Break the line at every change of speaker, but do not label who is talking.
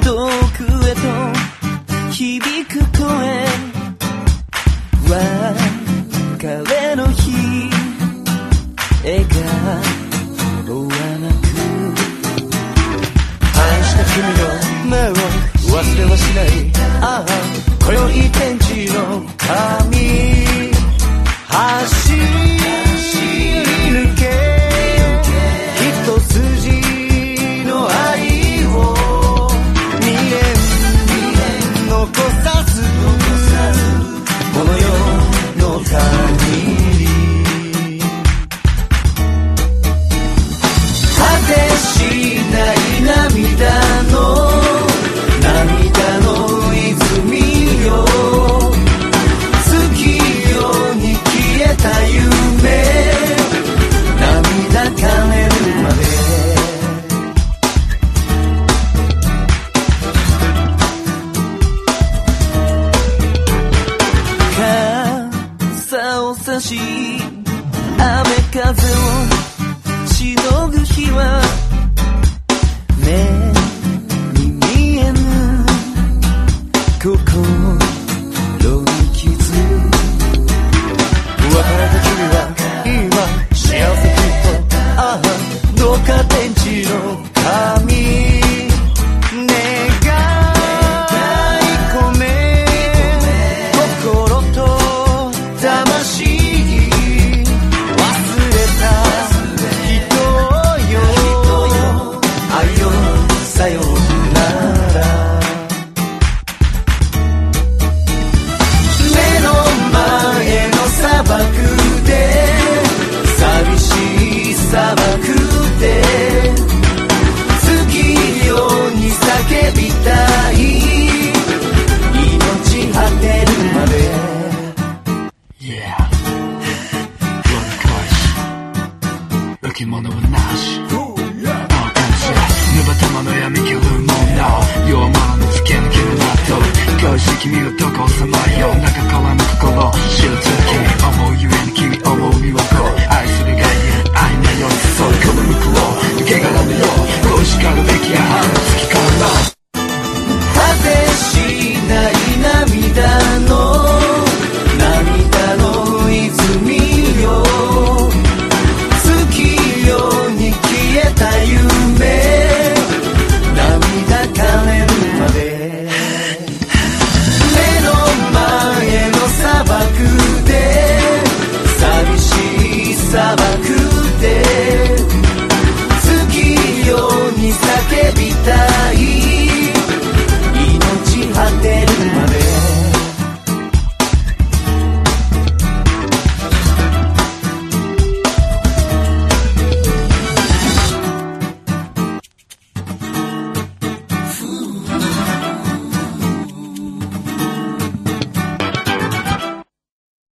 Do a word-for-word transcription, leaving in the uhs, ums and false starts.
遠くへと響く声、別れの日笑顔はなく、愛した君の目を忘れはしない。ああ今宵天地の髪走り抜け、一筋の愛を未練残さず、この世の限り果てしない涙の涙の泉よ、月夜に消えた夢、涙枯れるまで。傘を差し雨風をしのぐ日は目に見えぬ心の傷、別れた君は今幸せきっと、ああどうか天地の神願い込め、心と魂忘れた人よ、愛よさよなら。目の前の砂漠で寂しい砂漠で月夜に叫びたい、命果てるまで。
Yeah 夜の恋浮き物はなし、青感じぬばたまの闇気るもの、弱者の突き抜ける納豆、恋しい君がどこをさまよう、中からの心知る時